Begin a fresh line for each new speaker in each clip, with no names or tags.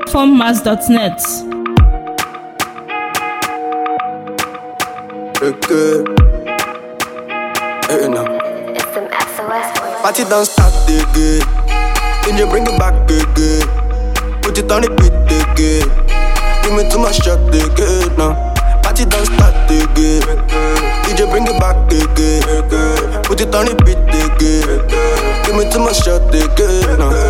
Formmass.net.
Good. No.
It's some SOS for you.
Party don't start again. Then you bring it back again. Put it on the beat again. Give me too much shot again. No. Party don't start again. DJ bring it back again. Put it on the beat again. Give me too much shot again. No.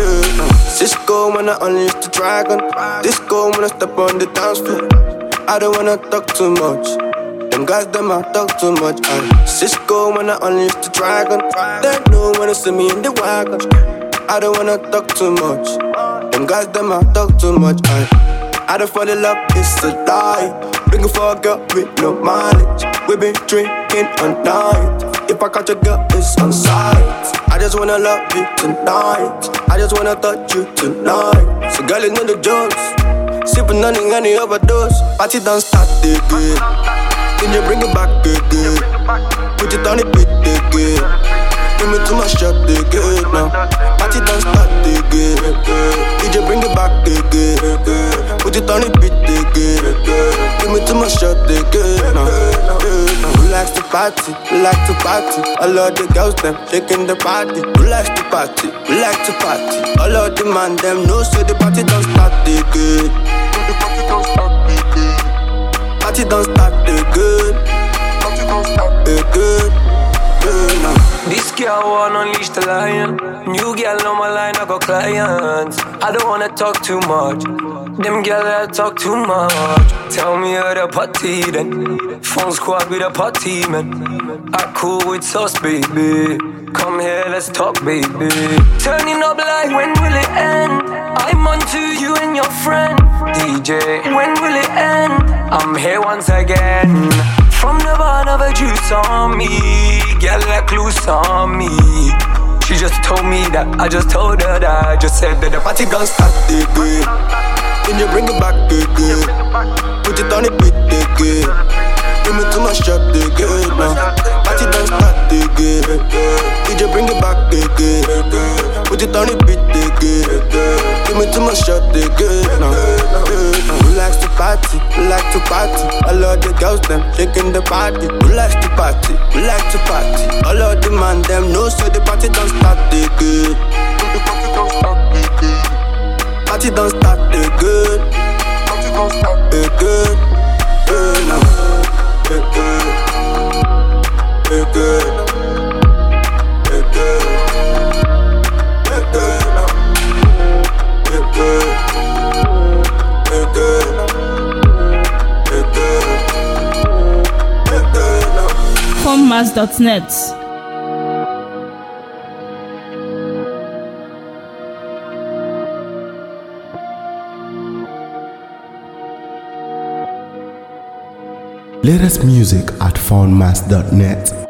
Cisco when I unleash the dragon. Disco when I step on the dance floor. I don't wanna talk too much. Them guys, them I talk too much. Cisco when I unleash the dragon. They know when they see me in the wagon. I don't wanna talk too much. Them guys, them I talk too much. I don't fall in love, it's a lie. Looking for a girl with no mileage. We been drinking all night. If I catch a girl, it's on sight. I just wanna love you tonight. I just wanna touch you tonight. So girl, you know the jokes. Sipping on any overdose. Party don't start again. Then you bring it back again. Put it on the beat again. Give me too much shot again now. Party don't start again. DJ bring it back again. Put it on the beat again. Give me too much shot again now. We like to party, we like to party. All of the girls them shaking the body. We like to party, we like to party. All of the man them know so the party don't start again. The party don't start again. Party don't start again. Party don't start again.
This girl wanna unleash the lion. New girl on my line, I got clients. I don't wanna talk too much. Them girls that talk too much. Tell me how the party then. Phone squad with a party man. I cool with sauce, baby. Come here, let's talk, baby. Turning up like when will it end? I'm on to you and your friend. DJ, when will it end? I'm here once again. From the bottom of a juice on me. Girl like loose on me. She just told me that, I just told her that. I just said that the
party gon' start again. Then you bring it back again. Put it on the beat again. Give me too much shot again now. Party don't start again. DJ bring it back again. Put it on the beat again. Give me too much shot again now. We like to party, we like to party. All of the girls them shaking the body. We like to party, we like to party. All of the man them know so the party don't start again. The party don't start again. Party don't start again. Party don't start again.
Formmass.net.
Latest music at Formmass.net.